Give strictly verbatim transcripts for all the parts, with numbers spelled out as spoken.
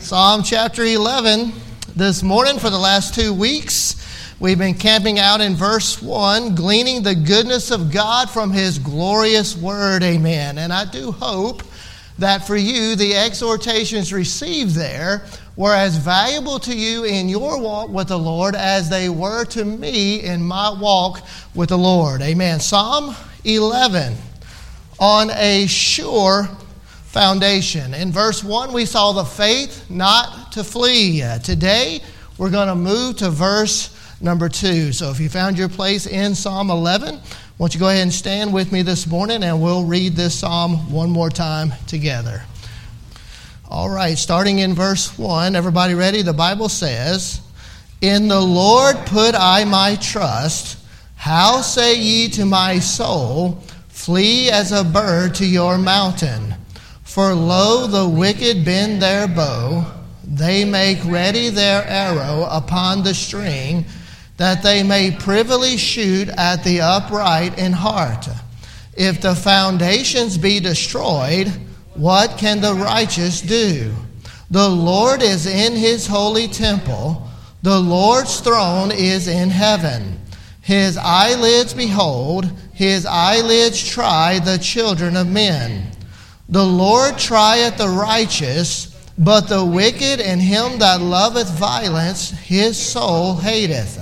Psalm chapter eleven. This morning for the last two weeks, we've been camping out in verse one, gleaning the goodness of God from His glorious word. Amen. And I do hope that for you, the exhortations received there were as valuable to you in your walk with the Lord as they were to me in my walk with the Lord. Amen. Psalm eleven, on a sure foundation. In verse one, we saw the faith not to flee. Uh, today, we're going to move to verse number two. So if you found your place in Psalm eleven, won't you go ahead and stand with me this morning and we'll read this psalm one more time together. All right, starting in verse one, everybody ready? The Bible says, "In the Lord put I my trust. How say ye to my soul, flee as a bird to your mountain? For lo, the wicked bend their bow, they make ready their arrow upon the string, that they may privily shoot at the upright in heart. If the foundations be destroyed, what can the righteous do? The Lord is in His holy temple, the Lord's throne is in heaven. His eyelids behold, His eyelids try the children of men. The Lord trieth the righteous, but the wicked and him that loveth violence His soul hateth.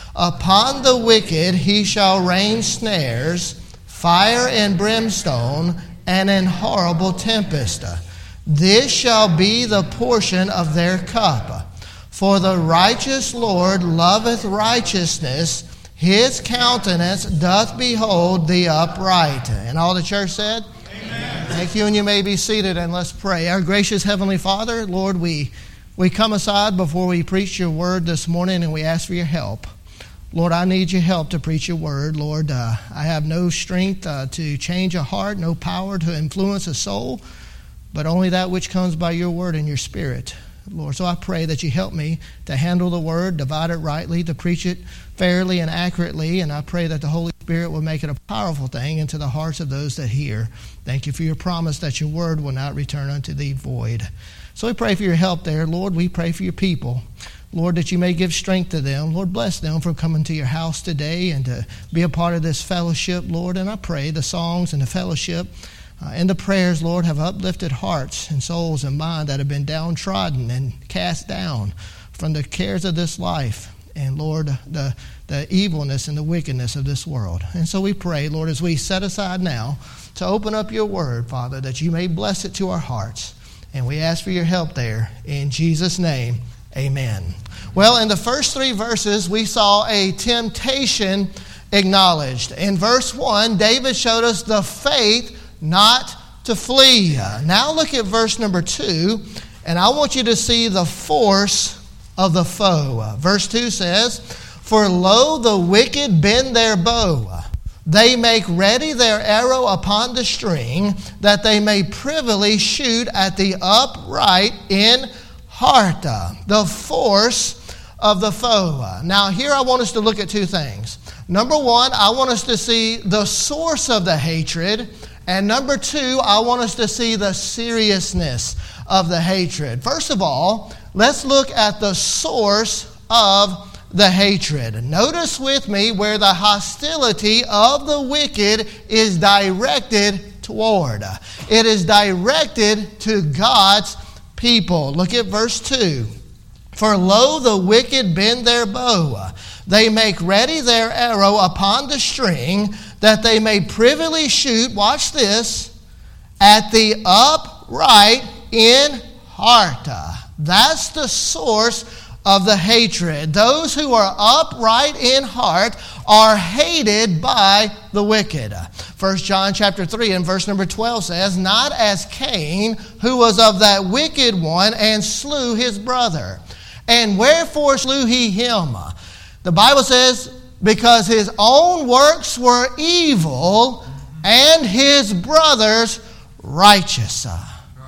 Upon the wicked He shall rain snares, fire and brimstone, and an horrible tempest. This shall be the portion of their cup. For the righteous Lord loveth righteousness, His countenance doth behold the upright." And all the church said? Amen. Thank you, and you may be seated, and let's pray. Our gracious Heavenly Father, Lord, we, we come aside before we preach your word this morning, and we ask for your help. Lord, I need your help to preach your word. Lord, uh, I have no strength uh, to change a heart, no power to influence a soul, but only that which comes by your word and your spirit. Lord, so I pray that you help me to handle the word, divide it rightly, to preach it fairly and accurately, and I pray that the Holy Spirit will make it a powerful thing into the hearts of those that hear. Thank you for your promise that your word will not return unto thee void. So we pray for your help there. Lord, we pray for your people. Lord, that you may give strength to them. Lord, bless them for coming to your house today and to be a part of this fellowship, Lord. And I pray the songs and the fellowship uh, and the prayers, Lord, have uplifted hearts and souls and minds that have been downtrodden and cast down from the cares of this life. And, Lord, the, the evilness and the wickedness of this world. And so we pray, Lord, as we set aside now to open up your word, Father, that you may bless it to our hearts. And we ask for your help there. In Jesus' name, amen. Well, in the first three verses, we saw a temptation acknowledged. In verse one, David showed us the faith not to flee. Now look at verse number two, and I want you to see the force of the foe. Verse two says, "For lo, the wicked bend their bow. They make ready their arrow upon the string, that they may privily shoot at the upright in heart." The force of the foe. Now here I want us to look at two things. Number one, I want us to see the source of the hatred. And number two, I want us to see the seriousness of the hatred. First of all, let's look at the source of the hatred. Notice with me where the hostility of the wicked is directed toward. It is directed to God's people. Look at verse two. "For lo, the wicked bend their bow. They make ready their arrow upon the string, that they may privily shoot," watch this, "at the upright in heart." That's the source of the hatred. Those who are upright in heart are hated by the wicked. First John chapter three and verse number twelve says, "Not as Cain, who was of that wicked one, and slew his brother. And wherefore slew he him?" The Bible says, "Because his own works were evil, and his brother's righteous."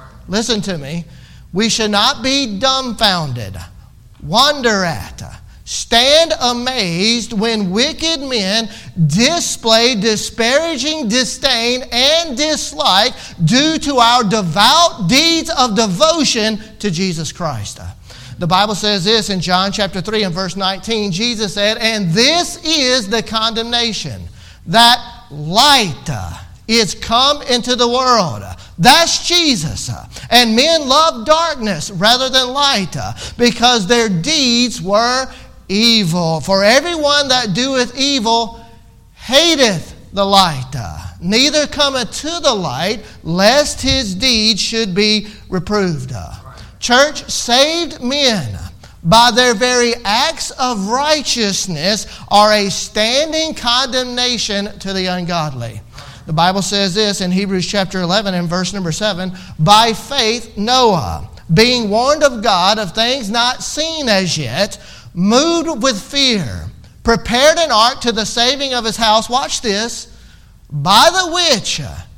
Listen to me. We should not be dumbfounded, wonder at, stand amazed when wicked men display disparaging disdain and dislike due to our devout deeds of devotion to Jesus Christ. The Bible says this in John chapter three and verse nineteen. Jesus said, "And this is the condemnation, that light is come into the world." That's Jesus. "And men love darkness rather than light, because their deeds were evil. For everyone that doeth evil hateth the light, neither cometh to the light, lest his deeds should be reproved." Church, saved men, by their very acts of righteousness, are a standing condemnation to the ungodly. The Bible says this in Hebrews chapter eleven and verse number seven, "By faith Noah, being warned of God of things not seen as yet, moved with fear, prepared an ark to the saving of his house," watch this, "by the which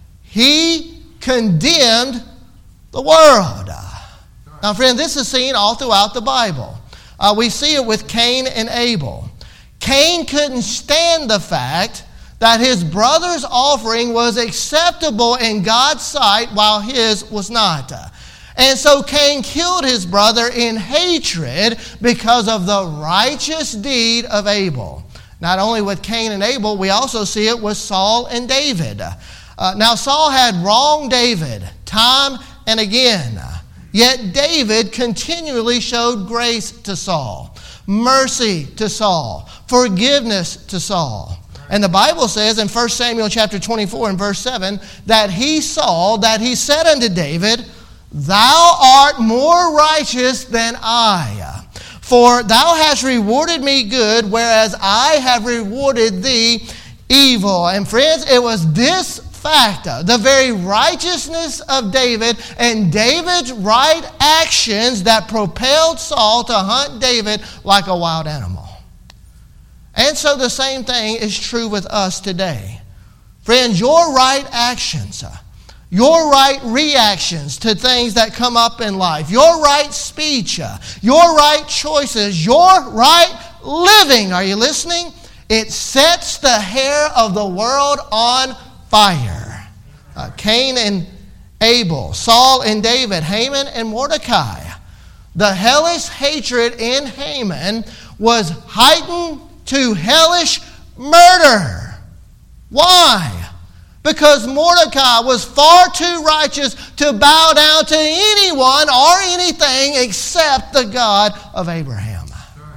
he condemned the world." Now, friend, this is seen all throughout the Bible. Uh, we see it with Cain and Abel. Cain couldn't stand the fact that his brother's offering was acceptable in God's sight while his was not. And so Cain killed his brother in hatred because of the righteous deed of Abel. Not only with Cain and Abel, we also see it with Saul and David. Uh, now, Saul had wronged David time and again. Yet David continually showed grace to Saul, mercy to Saul, forgiveness to Saul. And the Bible says in First Samuel chapter twenty-four and verse seven, that he saw, that he said unto David, "Thou art more righteous than I, for thou hast rewarded me good, whereas I have rewarded thee evil." And friends, it was this fact, the very righteousness of David and David's right actions, that propelled Saul to hunt David like a wild animal. And so the same thing is true with us today. Friends, your right actions, your right reactions to things that come up in life, your right speech, your right choices, your right living, are you listening? It sets the hair of the world on fire. Uh, Cain and Abel, Saul and David, Haman and Mordecai. The hellish hatred in Haman was heightened to hellish murder. Why? Because Mordecai was far too righteous to bow down to anyone or anything except the God of Abraham.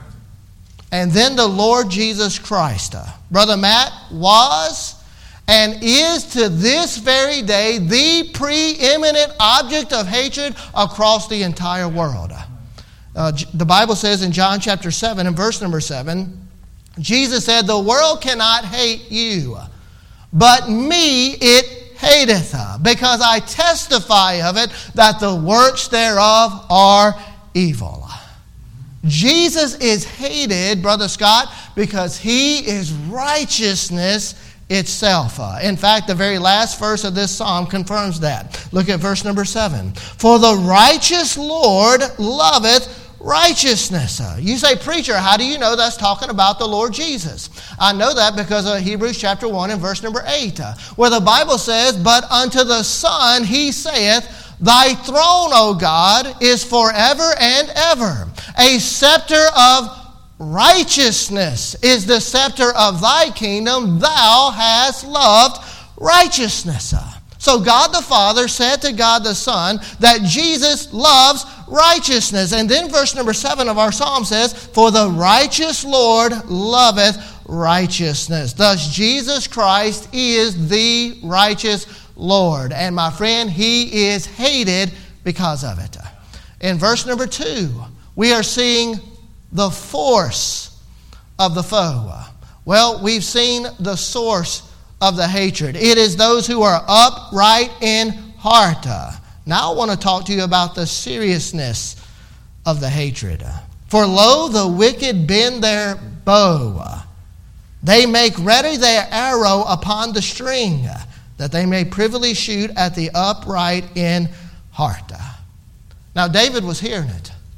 And then the Lord Jesus Christ, uh, Brother Matt, was and is to this very day the preeminent object of hatred across the entire world. Uh, the Bible says in John chapter seven and verse number seven, Jesus said, "The world cannot hate you, but me it hateth, because I testify of it that the works thereof are evil." Jesus is hated, Brother Scott, because he is righteousness itself. Uh, in fact, the very last verse of this psalm confirms that. Look at verse number seven. "For the righteous Lord loveth righteousness." Uh, you say, "Preacher, how do you know that's talking about the Lord Jesus?" I know that because of Hebrews chapter one and verse number eight, uh, where the Bible says, "But unto the Son he saith, Thy throne, O God, is forever and ever. A scepter of righteousness is the scepter of thy kingdom. Thou hast loved righteousness." So God the Father said to God the Son that Jesus loves righteousness. And then verse number seven of our psalm says, "For the righteous Lord loveth righteousness." Thus Jesus Christ is the righteous Lord. And my friend, he is hated because of it. In verse number two, we are seeing the force of the foe. Well, we've seen the source of the hatred. It is those who are upright in heart. Now I want to talk to you about the seriousness of the hatred. "For lo, the wicked bend their bow. They make ready their arrow upon the string, that they may privily shoot at the upright in heart." Now David was hearing it.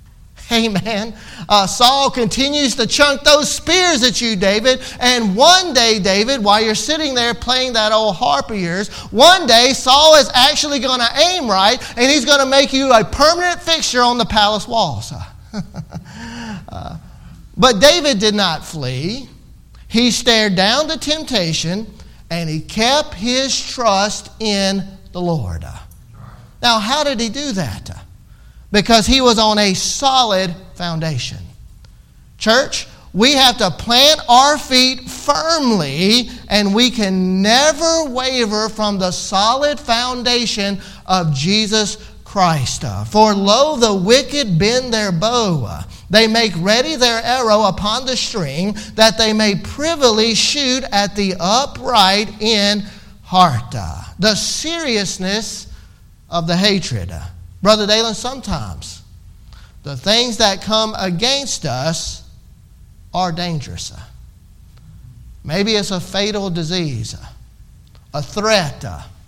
Amen. Uh, Saul continues to chunk those spears at you, David. And one day, David, while you're sitting there playing that old harp of yours, one day Saul is actually going to aim right, and he's going to make you a permanent fixture on the palace walls. uh, but David did not flee. He stared down the temptation, and he kept his trust in the Lord. Now, how did he do that? Because he was on a solid foundation. Church, we have to plant our feet firmly, and we can never waver from the solid foundation of Jesus Christ. For lo, the wicked bend their bow. They make ready their arrow upon the string, that they may privily shoot at the upright in heart. The seriousness of the hatred. Brother Dalen, sometimes the things that come against us are dangerous. Maybe it's a fatal disease, a threat,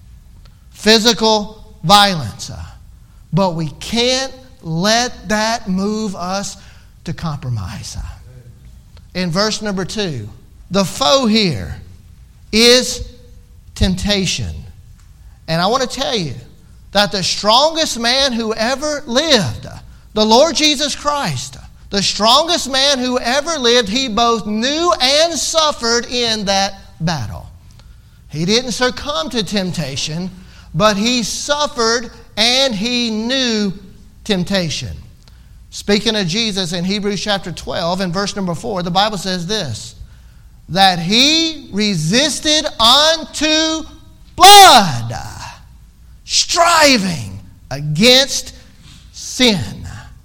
physical violence. But we can't let that move us to compromise. In verse number two, the foe here is temptation. And I want to tell you that the strongest man who ever lived, the Lord Jesus Christ, the strongest man who ever lived, he both knew and suffered in that battle. He didn't succumb to temptation, but he suffered and he knew temptation. Speaking of Jesus in Hebrews chapter twelve and verse number four, the Bible says this, that he resisted unto blood, striving against sin.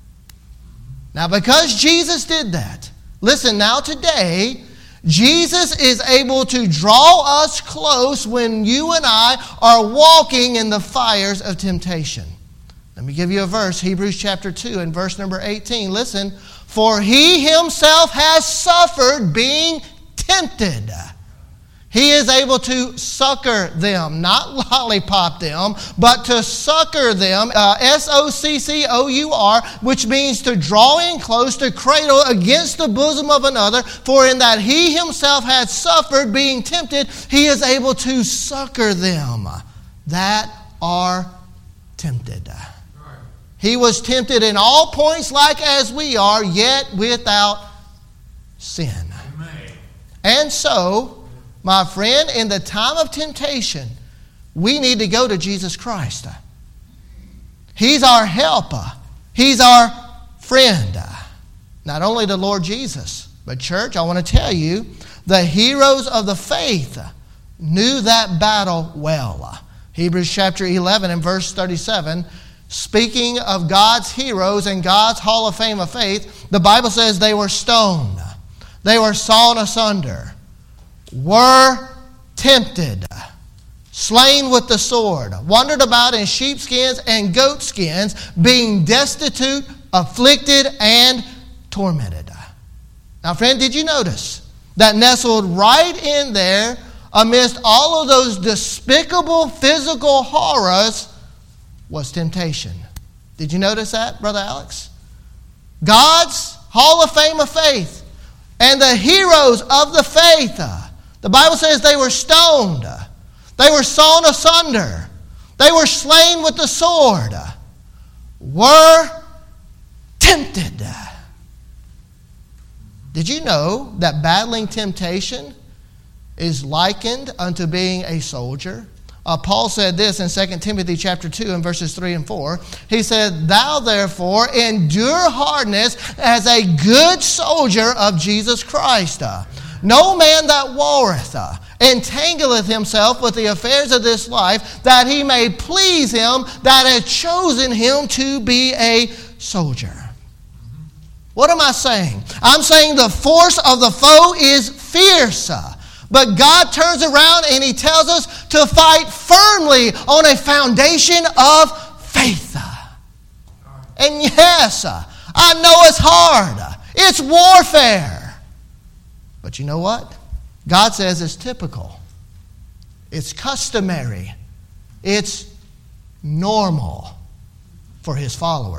Now, because Jesus did that, listen, now today, Jesus is able to draw us close when you and I are walking in the fires of temptation. Let me give you a verse, Hebrews chapter two and verse number eighteen. Listen, for he himself has suffered being tempted. He is able to succor them, not lollipop them, but to succor them, uh, S O C C O U R, which means to draw in close, to cradle against the bosom of another. For in that he himself had suffered being tempted, he is able to succor them that are tempted. He was tempted in all points like as we are, yet without sin. Amen. And so, my friend, in the time of temptation, we need to go to Jesus Christ. He's our helper. He's our friend. Not only the Lord Jesus, but church, I want to tell you, the heroes of the faith knew that battle well. Hebrews chapter eleven and verse thirty-seven, speaking of God's heroes and God's hall of fame of faith, the Bible says they were stoned. They were sawn asunder, were tempted, slain with the sword, wandered about in sheepskins and goatskins, being destitute, afflicted, and tormented. Now, friend, did you notice that nestled right in there amidst all of those despicable physical horrors was temptation? Did you notice that, Brother Alex? God's hall of fame of faith and the heroes of the faith, the Bible says they were stoned, they were sawn asunder, they were slain with the sword, were tempted. Did you know that battling temptation is likened unto being a soldier? Uh, Paul said this in Second Timothy chapter two and verses three and four. He said, thou therefore endure hardness as a good soldier of Jesus Christ. Uh, no man that warreth uh, entangleth himself with the affairs of this life, that he may please him that hath chosen him to be a soldier. What am I saying? I'm saying the force of the foe is fierce. Uh, But God turns around and he tells us to fight firmly on a foundation of faith. And yes, I know it's hard. It's warfare. But you know what? God says it's typical. It's customary. It's normal for his followers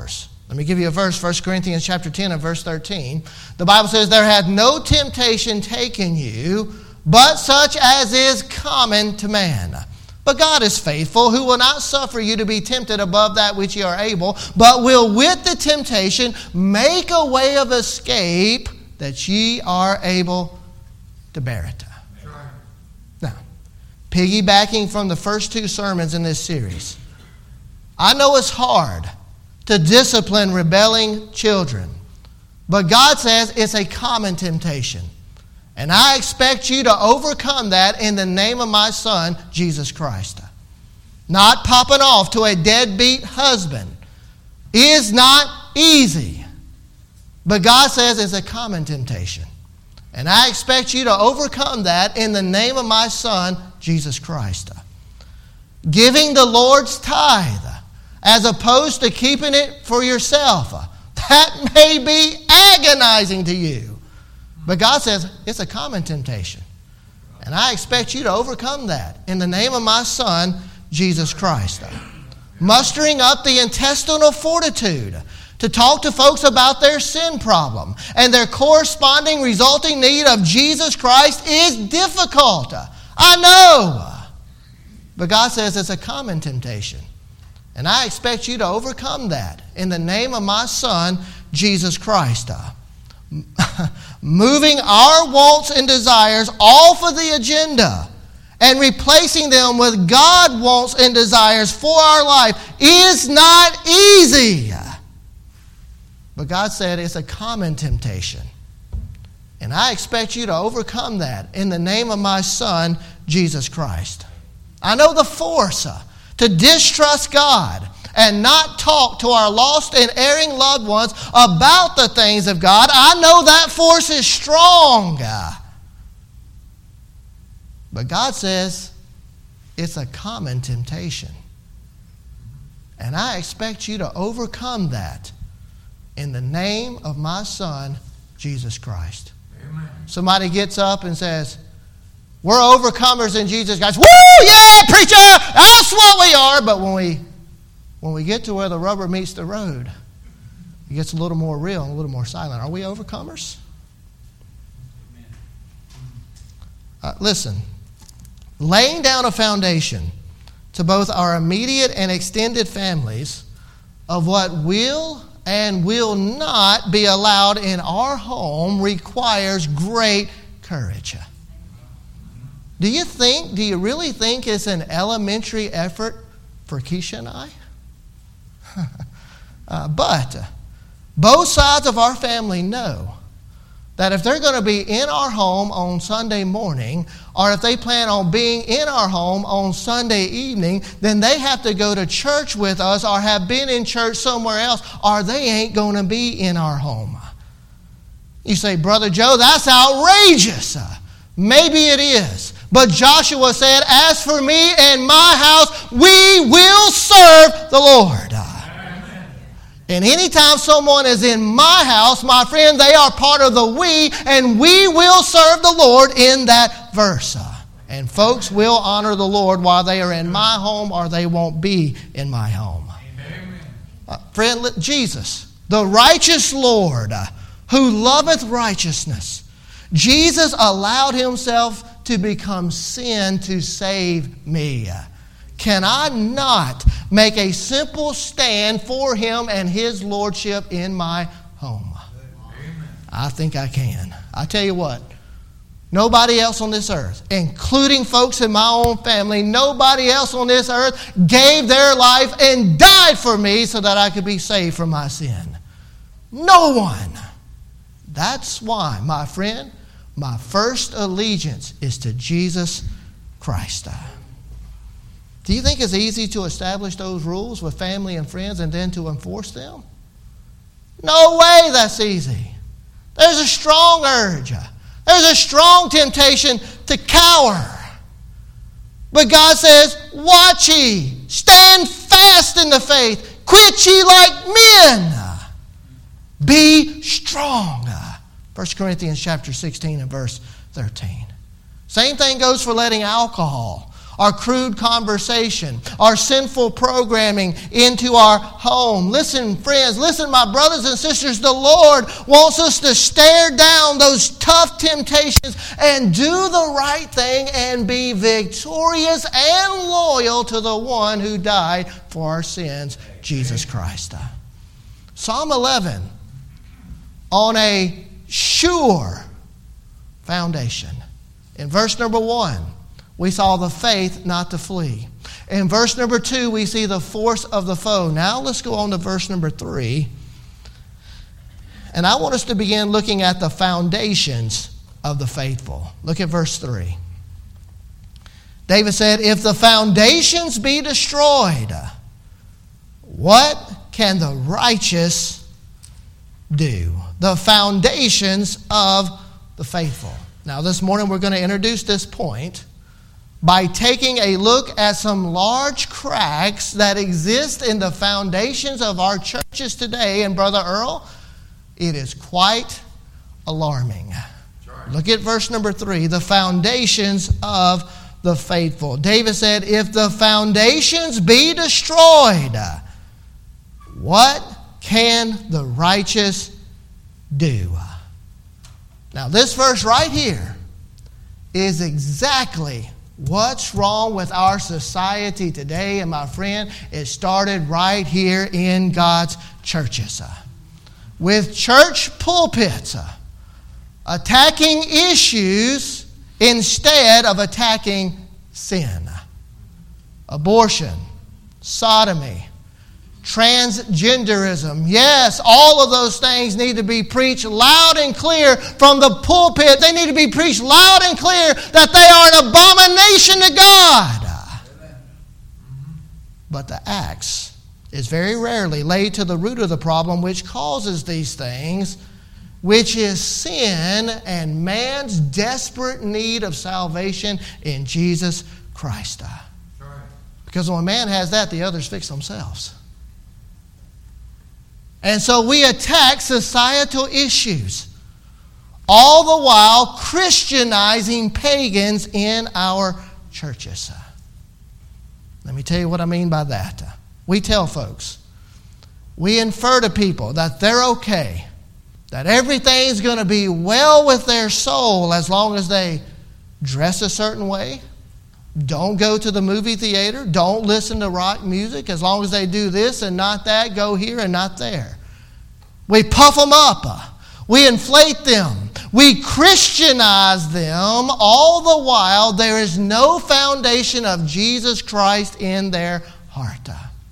Let me give you a verse, First Corinthians chapter ten and verse thirteen. The Bible says, there hath no temptation taken you, but such as is common to man. But God is faithful, who will not suffer you to be tempted above that which ye are able, but will with the temptation make a way of escape, that ye are able to bear it. Now, piggybacking from the first two sermons in this series, I know it's hard to discipline rebelling children, but God says it's a common temptation. And I expect you to overcome that in the name of my Son, Jesus Christ. Not popping off to a deadbeat husband is not easy. But God says it's a common temptation. And I expect you to overcome that in the name of my Son, Jesus Christ. Giving the Lord's tithe as opposed to keeping it for yourself, that may be agonizing to you. But God says it's a common temptation. And I expect you to overcome that in the name of my Son, Jesus Christ. Mustering up the intestinal fortitude to talk to folks about their sin problem and their corresponding resulting need of Jesus Christ is difficult. I know. But God says it's a common temptation. And I expect you to overcome that in the name of my Son, Jesus Christ. Moving our wants and desires off of the agenda and replacing them with God's wants and desires for our life is not easy. But God said it's a common temptation. And I expect you to overcome that in the name of my Son, Jesus Christ. I know the force to distrust God and not talk to our lost and erring loved ones about the things of God. I know that force is strong. But God says it's a common temptation. And I expect you to overcome that in the name of my Son, Jesus Christ. Amen. Somebody gets up and says, we're overcomers in Jesus Christ. Woo! Yeah, preacher! That's what we are. But when we when we get to where the rubber meets the road, it gets a little more real and a little more silent. Are we overcomers? Uh, listen, laying down a foundation to both our immediate and extended families of what will and will not be allowed in our home requires great courage. Do you think, do you really think it's an elementary effort for Keisha and I? uh, but both sides of our family know that if they're going to be in our home on Sunday morning, or if they plan on being in our home on Sunday evening, then they have to go to church with us or have been in church somewhere else, or they ain't going to be in our home. You say, Brother Joe, that's outrageous. Maybe it is. But Joshua said, as for me and my house, we will serve the Lord. Amen. And anytime someone is in my house, my friend, they are part of the we, and we will serve the Lord in that verse. And folks will honor the Lord while they are in my home, or they won't be in my home. Uh, friend, Jesus, the righteous Lord, who loveth righteousness, Jesus allowed himself to become sin to save me. Can I not make a simple stand for him and his lordship in my home? Amen. I think I can. I tell you what, nobody else on this earth, including folks in my own family, nobody else on this earth gave their life and died for me so that I could be saved from my sin. No one. That's why, my friend, my first allegiance is to Jesus Christ. Do you think it's easy to establish those rules with family and friends and then to enforce them? No way that's easy. There's a strong urge. There's a strong temptation to cower. But God says, watch ye, stand fast in the faith, quit ye like men, be strong. First Corinthians chapter sixteen and verse thirteen. Same thing goes for letting alcohol our crude conversation, our sinful programming into our home. Listen, friends, listen, my brothers and sisters, the Lord wants us to stare down those tough temptations and do the right thing and be victorious and loyal to the one who died for our sins, Jesus Christ. Psalm eleven, on a sure foundation. In verse number one, we saw the faith not to flee. In verse number two, we see the force of the foe. Now let's go on to verse number three. And I want us to begin looking at the foundations of the faithful. Look at verse three. David said, if the foundations be destroyed, what can the righteous do? The foundations of the faithful. Now this morning we're going to introduce this point by taking a look at some large cracks that exist in the foundations of our churches today. And Brother Earl, it is quite alarming. Right. Look at verse number three, the foundations of the faithful. David said, if the foundations be destroyed, what can the righteous do? Now this verse right here is exactly what's wrong with our society today. And my friend, it started right here in God's churches. With church pulpits attacking issues instead of attacking sin. Abortion, sodomy, transgenderism. Yes, all of those things need to be preached loud and clear from the pulpit. They need to be preached loud and clear that they are an abomination to God. Amen. But the axe is very rarely laid to the root of the problem which causes these things, which is sin and man's desperate need of salvation in Jesus Christ. Right. Because when a man has that, the others fix themselves. And so we attack societal issues, all the while Christianizing pagans in our churches. Let me tell you what I mean by that. We tell folks, we infer to people that they're okay, that everything's going to be well with their soul as long as they dress a certain way, don't go to the movie theater, don't listen to rock music, as long as they do this and not that, go here and not there. We puff them up. We inflate them. We Christianize them, all the while there is no foundation of Jesus Christ in their heart.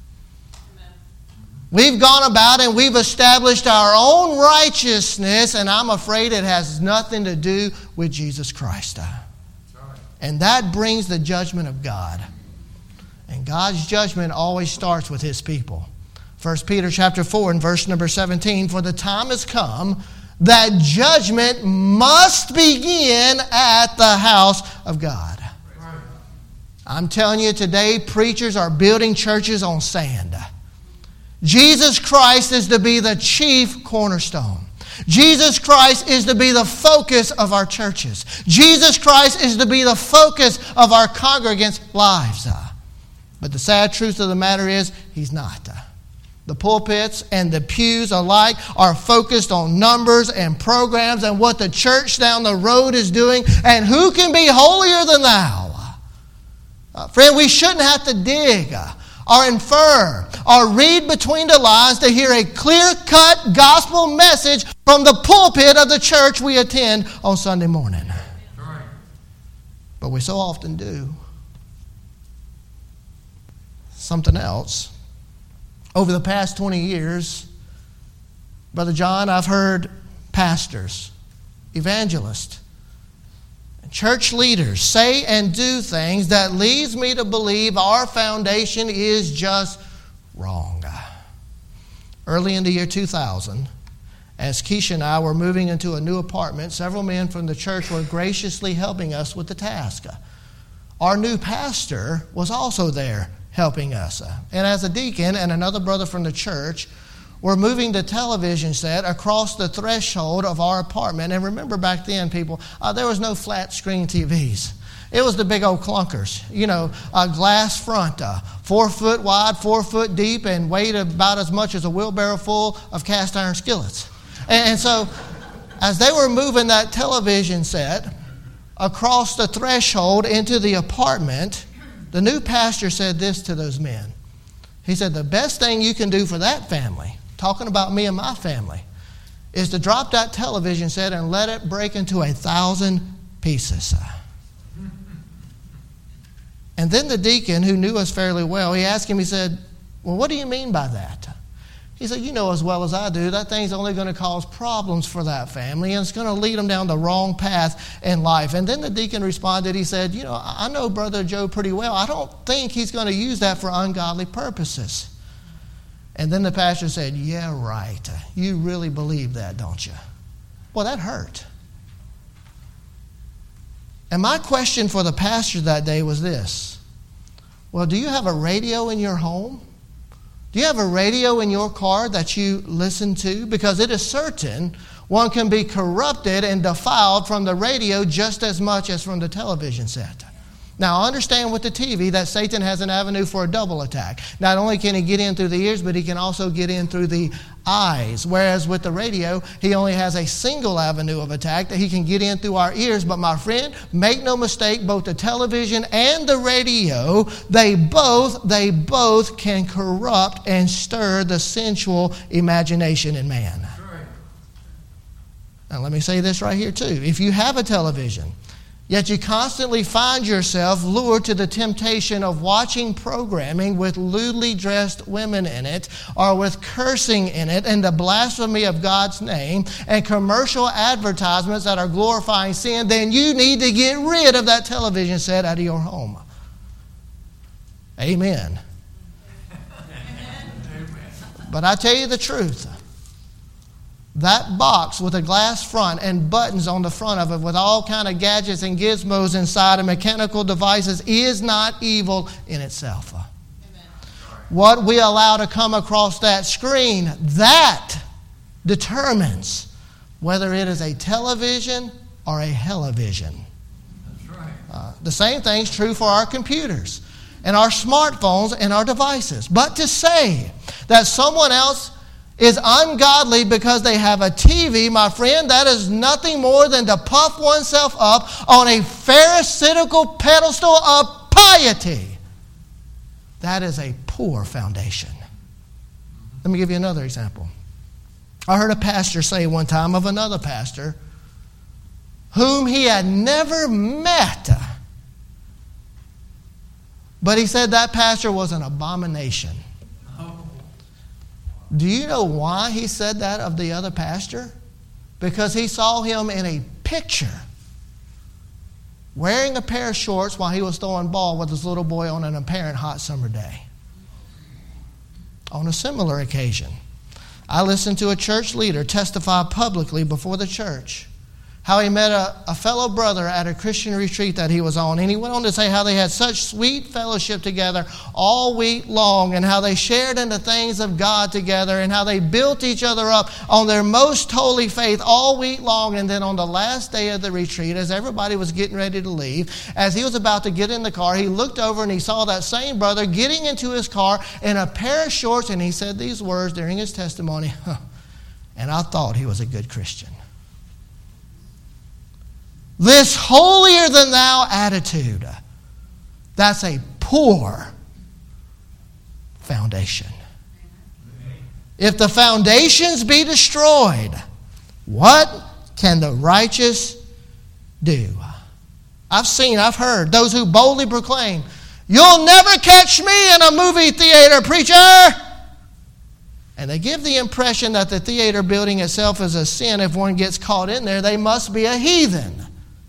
We've gone about and we've established our own righteousness, and I'm afraid it has nothing to do with Jesus Christ. And that brings the judgment of God. And God's judgment always starts with His people. First Peter chapter four and verse number seventeen, for the time has come that judgment must begin at the house of God. I'm telling you today, preachers are building churches on sand. Jesus Christ is to be the chief cornerstone. Jesus Christ is to be the focus of our churches. Jesus Christ is to be the focus of our congregants' lives. But the sad truth of the matter is, He's not. The pulpits and the pews alike are focused on numbers and programs and what the church down the road is doing, and who can be holier than thou? Uh, friend, we shouldn't have to dig or infer or read between the lines to hear a clear-cut gospel message from the pulpit of the church we attend on Sunday morning. But we so often do something else. Over the past twenty years, Brother John, I've heard pastors, evangelists, church leaders say and do things that leads me to believe our foundation is just wrong. Early in the year two thousand, as Keisha and I were moving into a new apartment, several men from the church were graciously helping us with the task. Our new pastor was also there helping us. And as a deacon and another brother from the church, we're moving the television set across the threshold of our apartment. And remember back then, people, uh, there was no flat screen T Vs. It was the big old clunkers, you know, a glass front, uh, four foot wide, four foot deep, and weighed about as much as a wheelbarrow full of cast iron skillets. And, and so as they were moving that television set across the threshold into the apartment, the new pastor said this to those men. He said, the best thing you can do for that family, talking about me and my family, is to drop that television set and let it break into a thousand pieces. And then the deacon, who knew us fairly well, he asked him, he said, well, what do you mean by that? He said, you know as well as I do, that thing's only going to cause problems for that family, and it's going to lead them down the wrong path in life. And then the deacon responded, he said, you know, I know Brother Joe pretty well. I don't think he's going to use that for ungodly purposes. And then the pastor said, yeah, right. You really believe that, don't you? Well, that hurt. And my question for the pastor that day was this. Well, do you have a radio in your home? Do you have a radio in your car that you listen to? Because it is certain one can be corrupted and defiled from the radio just as much as from the television set. Now, I understand with the T V that Satan has an avenue for a double attack. Not only can he get in through the ears, but he can also get in through the eyes. Whereas with the radio, he only has a single avenue of attack that he can get in through our ears. But my friend, make no mistake, both the television and the radio, they both, they both can corrupt and stir the sensual imagination in man. Now, let me say this right here too. If you have a television, yet you constantly find yourself lured to the temptation of watching programming with lewdly dressed women in it, or with cursing in it, and the blasphemy of God's name, and commercial advertisements that are glorifying sin, then you need to get rid of that television set out of your home. Amen. But I tell you the truth. That box with a glass front and buttons on the front of it with all kind of gadgets and gizmos inside and mechanical devices is not evil in itself. Amen. What we allow to come across that screen, that determines whether it is a television or a hellivision. That's right. Uh, the same thing's true for our computers and our smartphones and our devices. But to say that someone else is ungodly because they have a T V, my friend, that is nothing more than to puff oneself up on a pharisaical pedestal of piety. That is a poor foundation. Let me give you another example. I heard a pastor say one time of another pastor whom he had never met. But he said that pastor was an abomination. Do you know why he said that of the other pastor? Because he saw him in a picture wearing a pair of shorts while he was throwing ball with his little boy on an apparent hot summer day. On a similar occasion, I listened to a church leader testify publicly before the church how he met a, a fellow brother at a Christian retreat that he was on. And he went on to say how they had such sweet fellowship together all week long, and how they shared in the things of God together, and how they built each other up on their most holy faith all week long. And then on the last day of the retreat, as everybody was getting ready to leave, as he was about to get in the car, he looked over and he saw that same brother getting into his car in a pair of shorts, and he said these words during his testimony, and I thought he was a good Christian. This holier than thou attitude, that's a poor foundation. If the foundations be destroyed, what can the righteous do? I've seen, I've heard those who boldly proclaim, you'll never catch me in a movie theater, preacher. And they give the impression that the theater building itself is a sin. If one gets caught in there, they must be a heathen.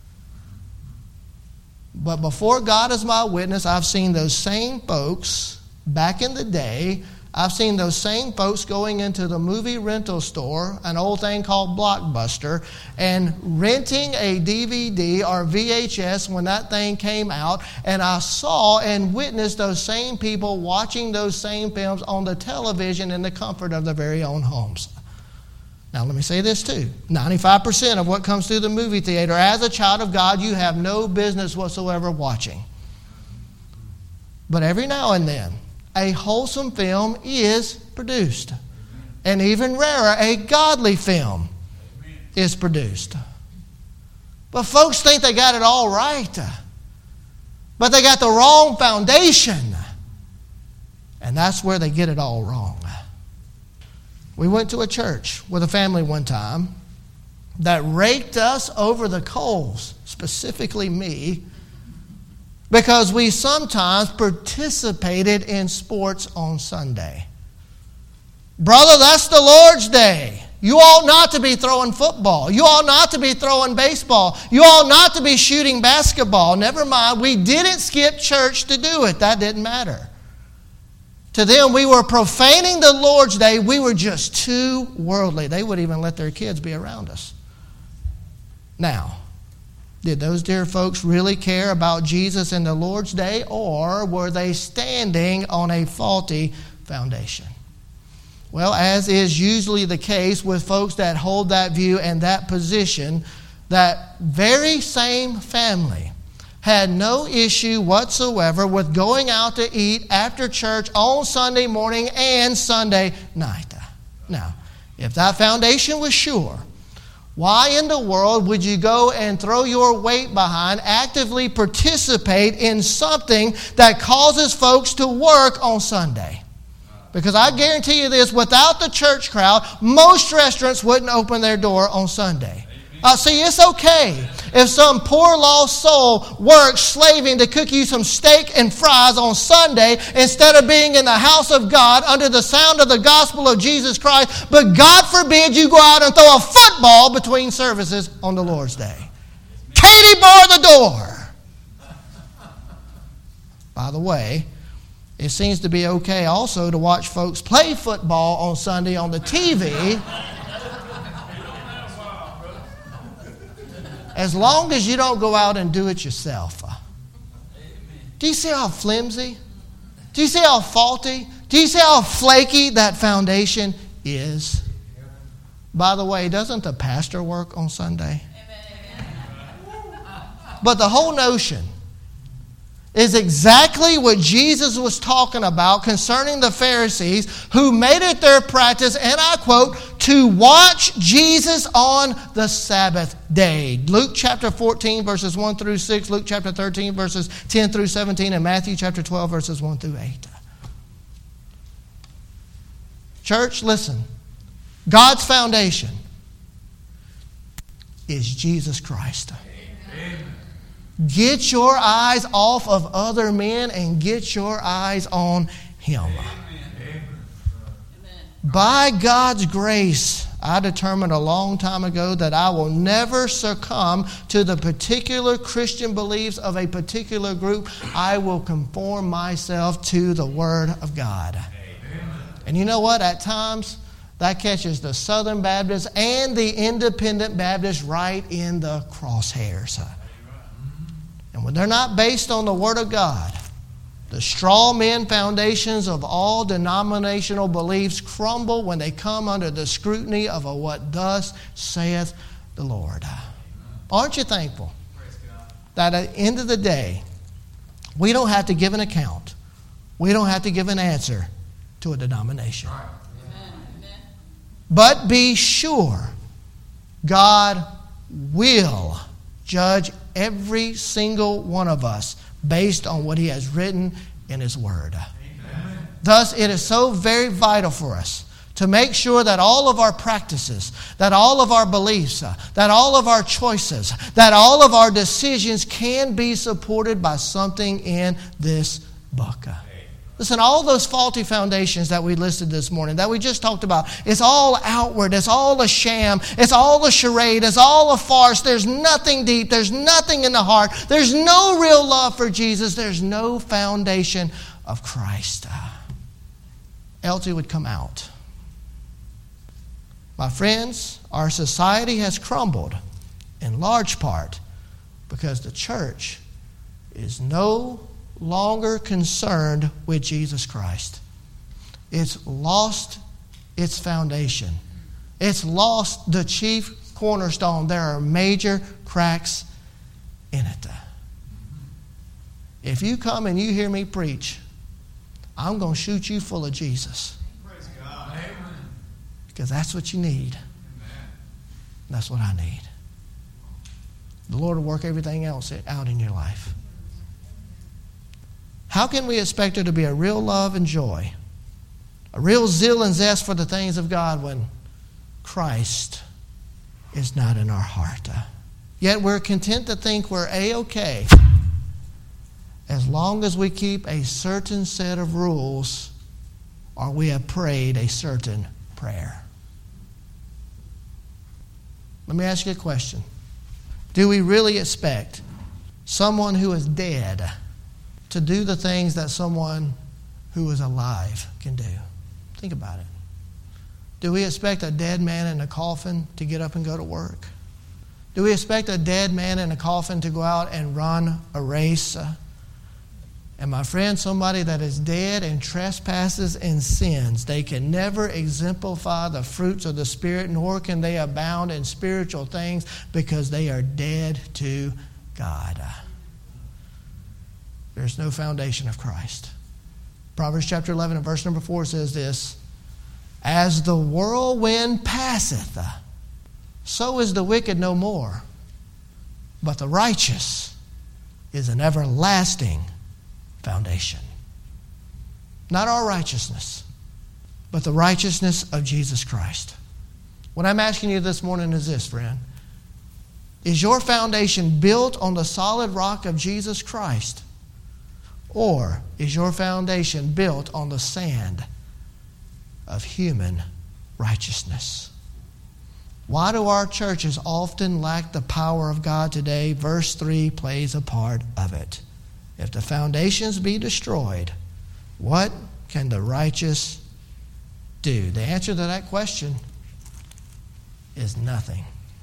But before God is my witness, I've seen those same folks back in the day. I've seen those same folks going into the movie rental store, an old thing called Blockbuster, and renting a D V D or V H S when that thing came out. And I saw and witnessed those same people watching those same films on the television in the comfort of their very own homes. Now, let me say this too. ninety-five percent of what comes through the movie theater, as a child of God, you have no business whatsoever watching. But every now and then, a wholesome film is produced. And even rarer, a godly film is produced. But folks think they got it all right. But they got the wrong foundation. And that's where they get it all wrong. We went to a church with a family one time that raked us over the coals, specifically me, because we sometimes participated in sports on Sunday. Brother, that's the Lord's day. You ought not to be throwing football. You ought not to be throwing baseball. You ought not to be shooting basketball. Never mind, we didn't skip church to do it. That didn't matter. To them, we were profaning the Lord's day. We were just too worldly. They wouldn't even let their kids be around us. Now, did those dear folks really care about Jesus and the Lord's day, or were they standing on a faulty foundation? Well, as is usually the case with folks that hold that view and that position, that very same family had no issue whatsoever with going out to eat after church on Sunday morning and Sunday night. Now, if that foundation was sure, why in the world would you go and throw your weight behind, actively participate in something that causes folks to work on Sunday? Because I guarantee you this, without the church crowd, most restaurants wouldn't open their door on Sunday. Uh, see, it's okay if some poor lost soul works slaving to cook you some steak and fries on Sunday instead of being in the house of God under the sound of the gospel of Jesus Christ. But God forbid you go out and throw a football between services on the Lord's day. Katie, bar the door. By the way, it seems to be okay also to watch folks play football on Sunday on the T V. As long as you don't go out and do it yourself. Do you see how flimsy? Do you see how faulty? Do you see how flaky that foundation is? By the way, doesn't the pastor work on Sunday? But the whole notion is exactly what Jesus was talking about concerning the Pharisees who made it their practice, and I quote, to watch Jesus on the Sabbath day. Luke chapter fourteen, verses one through six, Luke chapter thirteen, verses ten through seventeen, and Matthew chapter twelve, verses one through eight. Church, listen. God's foundation is Jesus Christ. Amen. Get your eyes off of other men and get your eyes on Him. Amen. By God's grace, I determined a long time ago that I will never succumb to the particular Christian beliefs of a particular group. I will conform myself to the Word of God. Amen. And you know what? At times, that catches the Southern Baptists and the Independent Baptists right in the crosshairs. And when they're not based on the Word of God, the straw man foundations of all denominational beliefs crumble when they come under the scrutiny of a what thus saith the Lord. Aren't you thankful that at the end of the day, we don't have to give an account. We don't have to give an answer to a denomination. But be sure God will judge every single one of us based on what He has written in His Word. Amen. Thus, it is so very vital for us to make sure that all of our practices, that all of our beliefs, that all of our choices, that all of our decisions can be supported by something in this book. Listen, all those faulty foundations that we listed this morning, that we just talked about, it's all outward, it's all a sham, it's all a charade, it's all a farce. There's nothing deep, there's nothing in the heart, there's no real love for Jesus, there's no foundation of Christ. Else it would come out. My friends, our society has crumbled in large part because the church is no longer concerned with Jesus Christ. It's lost its foundation It's lost the chief cornerstone. There are major cracks in it. If you come and you hear me preach, I'm going to shoot you full of Jesus. Praise God. Amen. Because that's what you need. Amen. That's what I need. The Lord will work everything else out in your life. How can we expect there to be a real love and joy, a real zeal and zest for the things of God when Christ is not in our heart? Yet we're content to think we're A-okay as long as we keep a certain set of rules or we have prayed a certain prayer. Let me ask you a question. Do we really expect someone who is dead to do the things that someone who is alive can do? Think about it. Do we expect a dead man in a coffin to get up and go to work? Do we expect a dead man in a coffin to go out and run a race? And my friend, somebody that is dead in trespasses and sins, they can never exemplify the fruits of the Spirit, nor can they abound in spiritual things because they are dead to God. There's no foundation of Christ. Proverbs chapter eleven and verse number four says this, as the whirlwind passeth, so is the wicked no more, but the righteous is an everlasting foundation. Not our righteousness, but the righteousness of Jesus Christ. What I'm asking you this morning is this, friend. Is your foundation built on the solid rock of Jesus Christ? Or is your foundation built on the sand of human righteousness? Why do our churches often lack the power of God today? Verse three plays a part of it. If the foundations be destroyed, what can the righteous do? The answer to that question is nothing.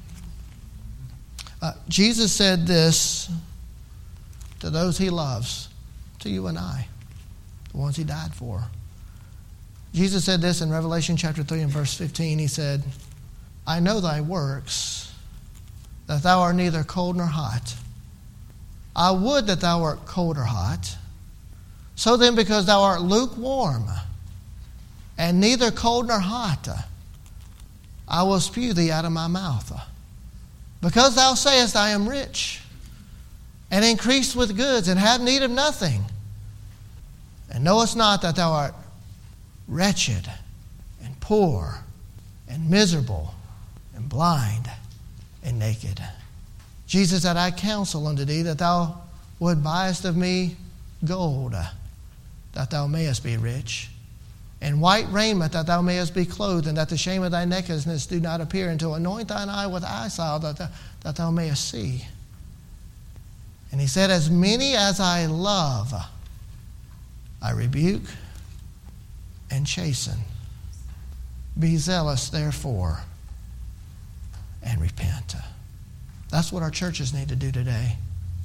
Uh, Jesus said this to those he loves, to you and I, the ones he died for. Jesus said this in Revelation chapter three and verse fifteen. He said, I know thy works, that thou art neither cold nor hot. I would that thou art cold or hot. So then, because thou art lukewarm, and neither cold nor hot, I will spew thee out of my mouth. Because thou sayest, I am rich, and increased with goods, and have need of nothing, and knowest not that thou art wretched, and poor, and miserable, and blind, and naked. Jesus said, I counsel unto thee that thou would buyest of me gold, that thou mayest be rich, and white raiment, that thou mayest be clothed, and that the shame of thy nakedness do not appear, and to anoint thine eye with eye salve, that thou, that thou mayest see. And he said, as many as I love, I rebuke and chasten. Be zealous, therefore, and repent. That's what our churches need to do today.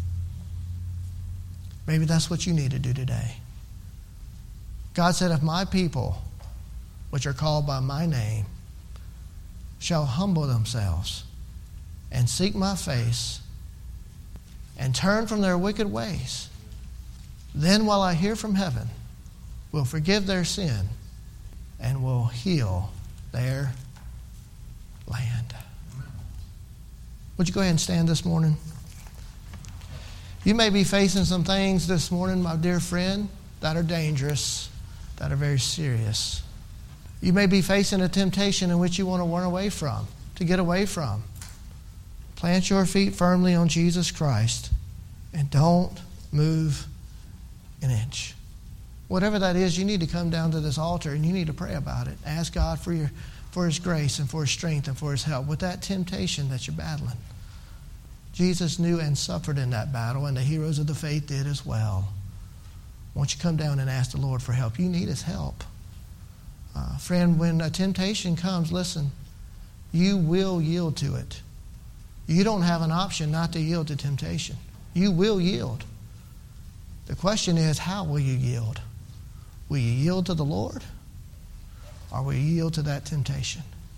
Maybe that's what you need to do today. God said, if my people, which are called by my name, shall humble themselves and seek my face and turn from their wicked ways, then will I hear from heaven, will forgive their sin, and will heal their land. Would you go ahead and stand this morning? You may be facing some things this morning, my dear friend, that are dangerous, that are very serious. You may be facing a temptation in which you want to run away from, to get away from. Plant your feet firmly on Jesus Christ and don't move an inch. Whatever that is, you need to come down to this altar and you need to pray about it. Ask God for your for His grace and for His strength and for His help with that temptation that you're battling. Jesus knew and suffered in that battle, and the heroes of the faith did as well. Won't you come down and ask the Lord for help? You need His help. Uh, friend, when a temptation comes, listen, you will yield to it. You don't have an option not to yield to temptation. You will yield. The question is, how will you yield? Will you yield to the Lord? Or will you yield to that temptation?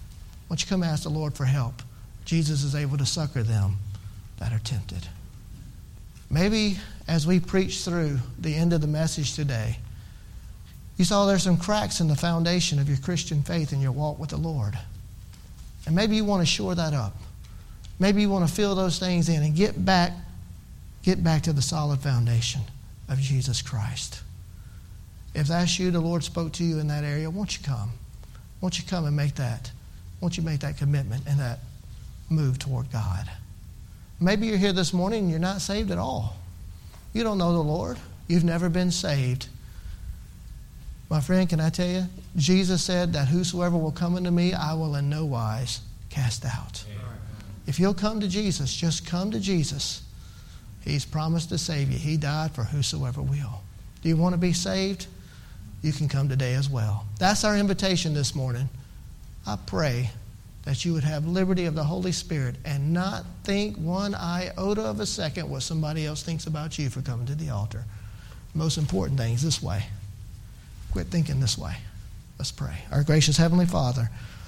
don't you come ask the Lord for help? Jesus is able to succor them that are tempted. Maybe as we preach through the end of the message today, you saw there's some cracks in the foundation of your Christian faith and your walk with the Lord. And maybe you want to shore that up. Maybe you want to fill those things in and get back, get back to the solid foundation of Jesus Christ. If that's you, the Lord spoke to you in that area, won't you come? Won't you come and make that? Won't you make that commitment and that move toward God? Maybe you're here this morning and you're not saved at all. You don't know the Lord. You've never been saved. My friend, can I tell you? Jesus said that whosoever will come unto me, I will in no wise cast out. Amen. If you'll come to Jesus, just come to Jesus. He's promised to save you. He died for whosoever will. Do you want to be saved? You can come today as well. That's our invitation this morning. I pray that you would have liberty of the Holy Spirit and not think one iota of a second what somebody else thinks about you for coming to the altar. The most important thing is this way. Quit thinking this way. Let's pray. Our gracious Heavenly Father,